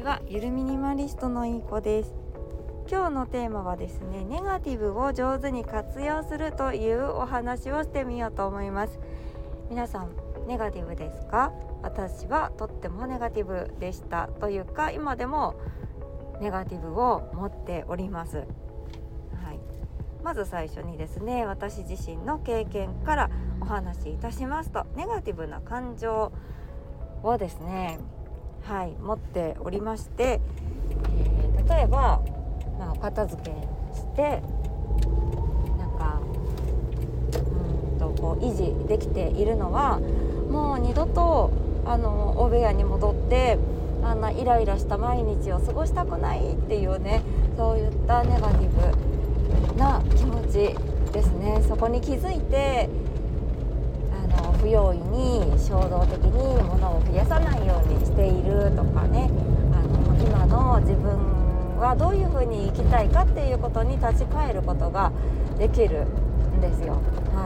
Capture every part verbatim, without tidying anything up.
ちは、ゆるミニマリストのいい子です。今日のテーマはですね、ネガティブを上手に活用するというお話をしてみようと思います。皆さんネガティブですか？私はとってもネガティブでしたというか、今でもネガティブを持っております。はい、まず最初にですね、私自身の経験からお話しいたしますと、ネガティブな感情をですね、はい、持っておりまして、えー、例えば、まあ、片付けしてなんかうんとこう維持できているのは、もう二度とあのお部屋に戻ってあんなイライラした毎日を過ごしたくないっていうね、そういったネガティブな気持ちですね。そこに気づいて、あの不用意に衝動的に物を増やさないようにしているとかね、あの今の自分はどういうふうに生きたいかっていうことに立ち返ることができるんですよ。はい、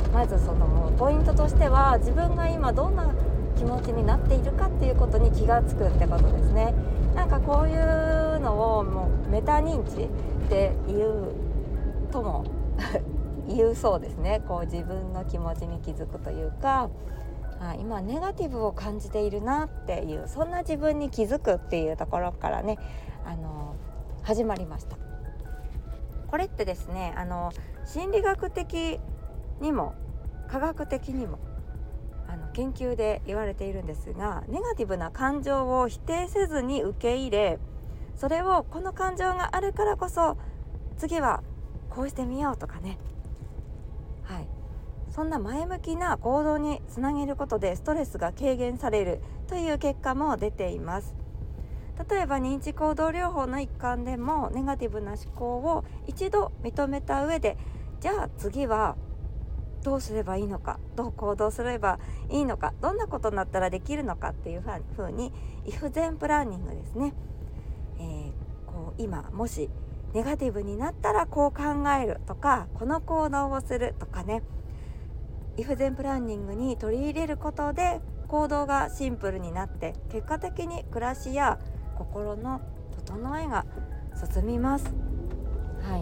まずそのポイントとしては、自分が今どんな気持ちになっているかっていうことに気がつくってことですね。なんかこういうのをもうメタ認知って言うとも言うそうですね。こう自分の気持ちに気づくというか、あ、今ネガティブを感じているなっていう、そんな自分に気づくっていうところからね、あの始まりました。これってですね、あの心理学的にも科学的にもあの研究で言われているんですが、ネガティブな感情を否定せずに受け入れ、それをこの感情があるからこそ次はこうしてみようとかね、はい、そんな前向きな行動につなげることでストレスが軽減されるという結果も出ています。例えば認知行動療法の一環でも、ネガティブな思考を一度認めた上で、じゃあ次はどうすればいいのか、どう行動すればいいのか、どんなことになったらできるのかっていうふうにイフゼンプランニングですね、えー、こう今もしネガティブになったらこう考えるとか、この行動をするとかね、イフゼンプランニングに取り入れることで行動がシンプルになって、結果的に暮らしや心の整えが進みます。はい、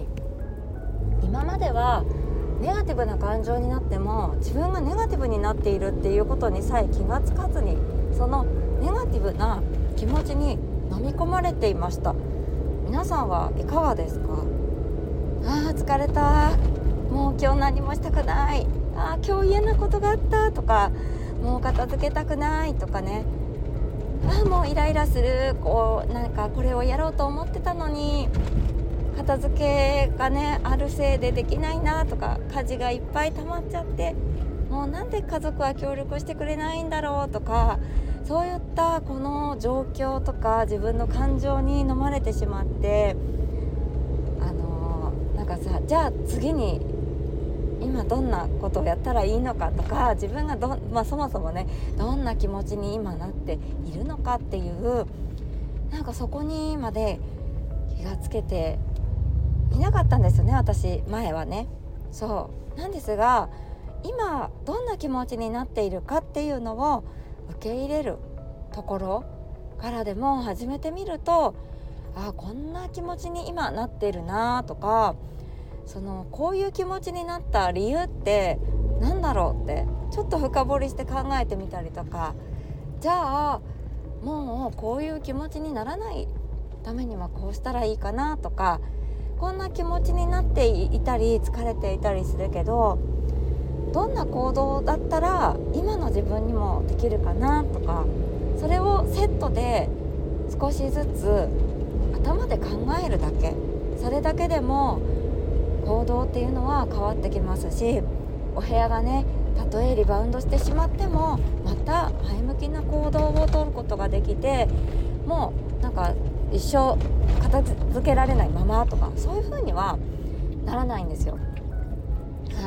今まではネガティブな感情になっても自分がネガティブになっているっていうことにさえ気がつかずに、そのネガティブな気持ちに飲み込まれていました。皆さんはいかがですか？あー疲れた、もう今日何もしたくない、あー今日嫌なことがあったとか、もう片付けたくないとかね、あーもうイライラする、こうなんかこれをやろうと思ってたのに片付けがねあるせいでできないなとか、家事がいっぱい溜まっちゃって、もうなんで家族は協力してくれないんだろうとか、そういったこの状況とか自分の感情に飲まれてしまって、あのー、なんかさ、じゃあ次に今どんなことをやったらいいのかとか、自分がど、まあ、そもそもねどんな気持ちに今なっているのかっていう、なんかそこにまで気がつけていなかったんですよね、私前はね。そうなんですが、今どんな気持ちになっているかっていうのを受け入れるところからでも始めてみると、あ、こんな気持ちに今なっているなとか、そのこういう気持ちになった理由ってなんだろうってちょっと深掘りして考えてみたりとか、じゃあもうこういう気持ちにならないためにはこうしたらいいかなとか、こんな気持ちになっていたり疲れていたりするけど、どんな行動だったら今の自分にもできるかなとか、それをセットで少しずつ頭で考えるだけ、それだけでも行動っていうのは変わってきますし、お部屋がねたとえリバウンドしてしまってもまた前向きな行動を取ることができて、もうなんか一生片付けられないままとか、そういう風にはならないんですよ。はい、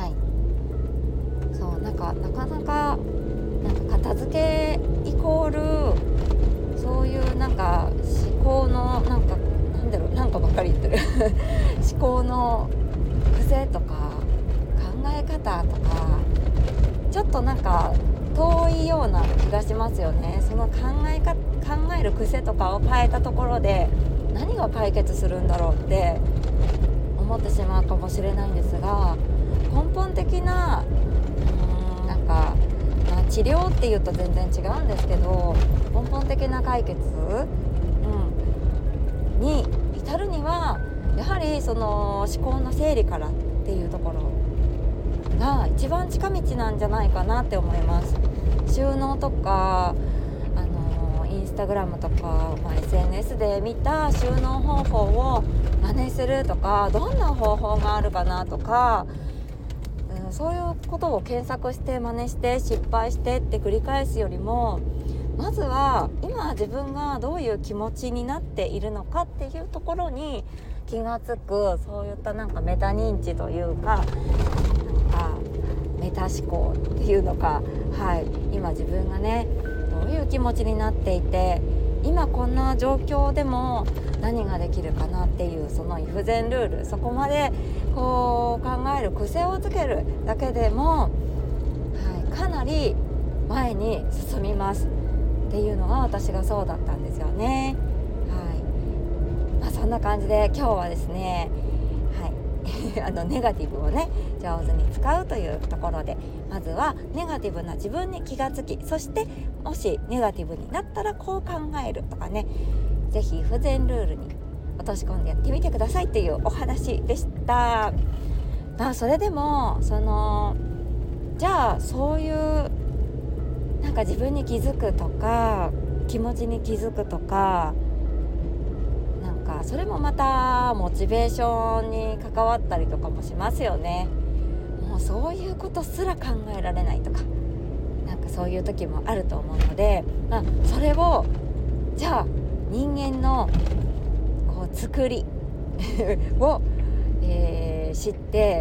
そうなんかなかなかなんか片付けイコールそういうなんか思考のなんかなんだろうなんかばっかり言ってる思考の癖とか考え方とか、ちょっとなんか遠いような気がしますよね。その考えか考える癖とかを変えたところで何が解決するんだろうって思ってしまうかもしれないんですが、根本的なうーんなんか、まあ、治療っていうと全然違うんですけど、根本的な解決、うん、に至るにはやはりその思考の整理からっていうところが一番近道なんじゃないかなって思います。収納とかあのインスタグラムとか、まあ、エスエヌエス で見た収納方法を真似するとか、どんな方法があるかなとか、うん、そういうことを検索して真似して失敗してって繰り返すよりも、まずは今自分がどういう気持ちになっているのかっていうところに気がつく、そういったなんかメタ認知というか、なんかメタ思考っていうのか、はい、今自分がねどういう気持ちになっていて、今こんな状況でも何ができるかなっていう、そのイフゼンルール、そこまでこう考える癖をつけるだけでも、はい、かなり前に進みますっていうのが私がそうだったんですよね。はい、まあ、そんな感じで今日はですね、はい、あのネガティブをね上手に使うというところで、まずはネガティブな自分に気がつき、そしてもしネガティブになったらこう考えるとかね、ぜひ不全ルールに落とし込んでやってみてくださいっていうお話でした。まあそれでもそのじゃあそういうなんか自分に気づくとか気持ちに気づくとか、なんかそれもまたモチベーションに関わったりとかもしますよね。もうそういうことすら考えられないとか、なんかそういう時もあると思うので、まあ、それをじゃあ人間のこう作りを、えー、知って、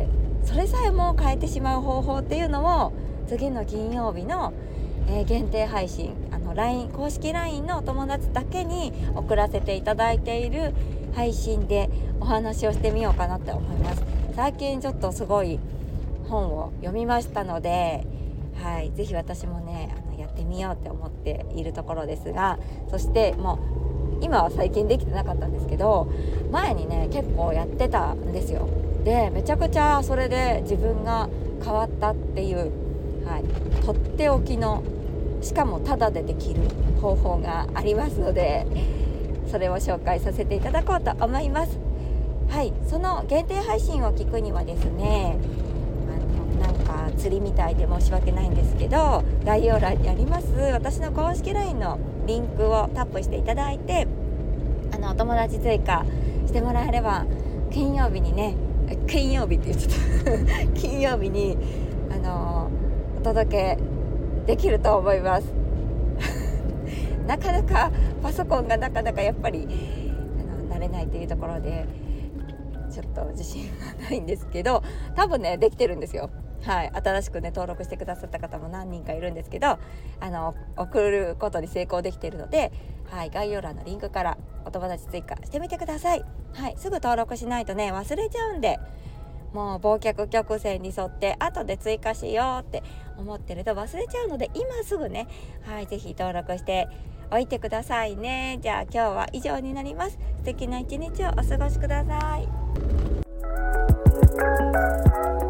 それさえも変えてしまう方法っていうのを次の金曜日のえー、限定配信、あの ライン 公式 ライン のお友達だけに送らせていただいている配信でお話をしてみようかなって思います。最近ちょっとすごい本を読みましたので、はい、ぜひ私もねあのやってみようって思っているところですが、そしてもう今は最近できてなかったんですけど、前にね結構やってたんですよ。でめちゃくちゃそれで自分が変わったっていう、はい、とっておきのしかもタダでできる方法がありますので、それを紹介させていただこうと思います。はい、その限定配信を聞くにはですね、あのなんか釣りみたいで申し訳ないんですけど、概要欄にあります私の公式 ライン のリンクをタップしていただいて、あのお友達追加してもらえれば金曜日にね金曜日って言っちゃった金曜日にあのお届けできると思いますなかなかパソコンがなかなかやっぱりあの慣れないというところでちょっと自信がないんですけど、多分ねできてるんですよ。はい、新しくね登録してくださった方も何人かいるんですけど、あの送ることに成功できているので、はい、概要欄のリンクからお友達追加してみてください。はい、すぐ登録しないとね忘れちゃうんで、もう忘却曲線に沿って後で追加しようって思ってると忘れちゃうので、今すぐね、はい、ぜひ登録しておいてくださいね。じゃあ今日は以上になります。素敵な一日をお過ごしください。